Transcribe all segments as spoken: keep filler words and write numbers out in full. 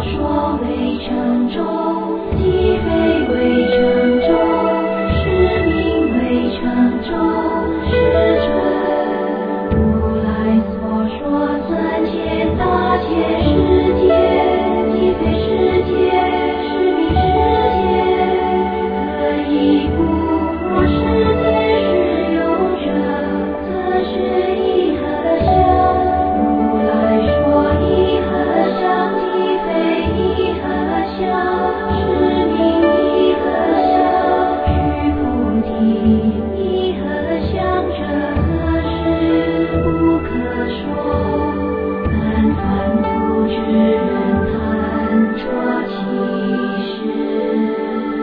说为城中，既非为城中，是名为城中，是准。如来所说三千大千世界，既非世界，是名世界。可以不若世界是有者，则是一何相？如来说一何相，即非一何相，是名一何相。须菩提，一何相者，何事不可说？但凡夫之人谈着其事。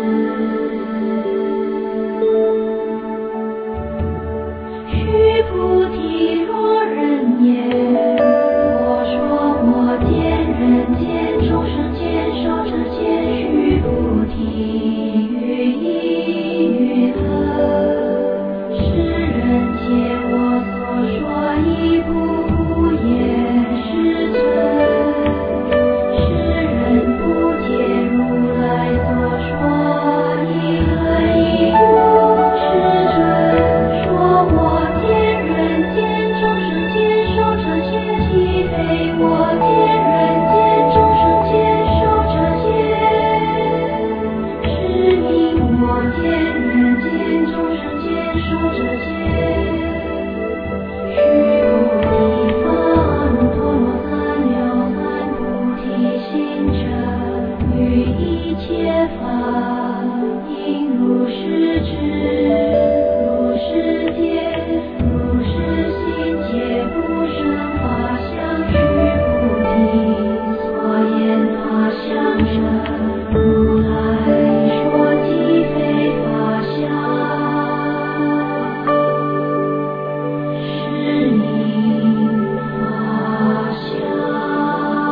须菩提，若人言，我说我见人见众生见受者见，须菩提，于意云何？世人见我所说亦不无言，是存。世人不见如来所说，亦何以故？是准。说我见人见众生见受者见，即非我见人见众生见受者见，是名我见人见众生见受者见。须菩提，发陀罗三藐三菩提心者，于一切法应如是知。如是见，如是心，皆不生法相。须菩提，所言法相者，如来说即非法相，是名法相。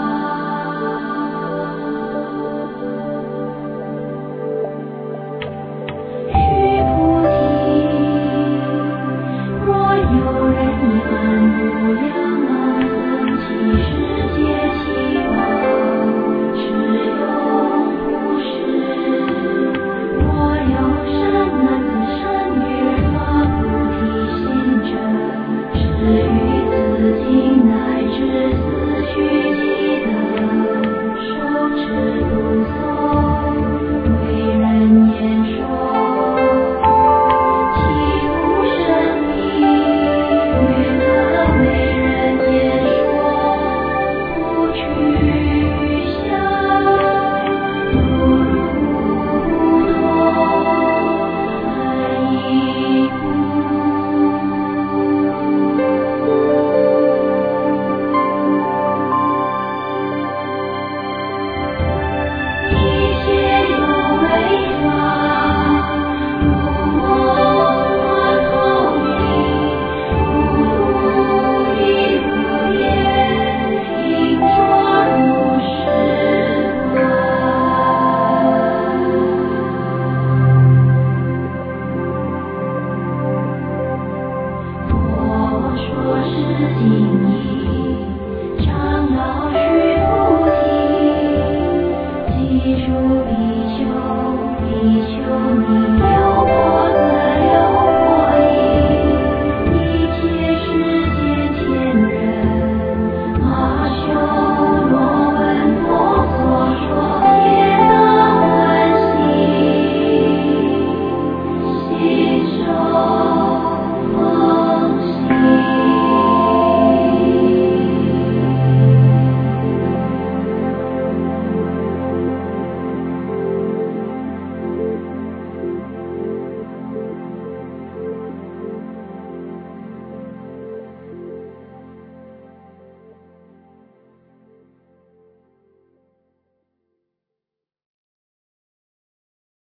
须菩提，若有人以安无量阿僧祇世界期望，持用布施，若有善男子善女发菩提心者，持于此经乃至四须弥等，受持读诵，为人言说，其无生命，云何为人言说？不取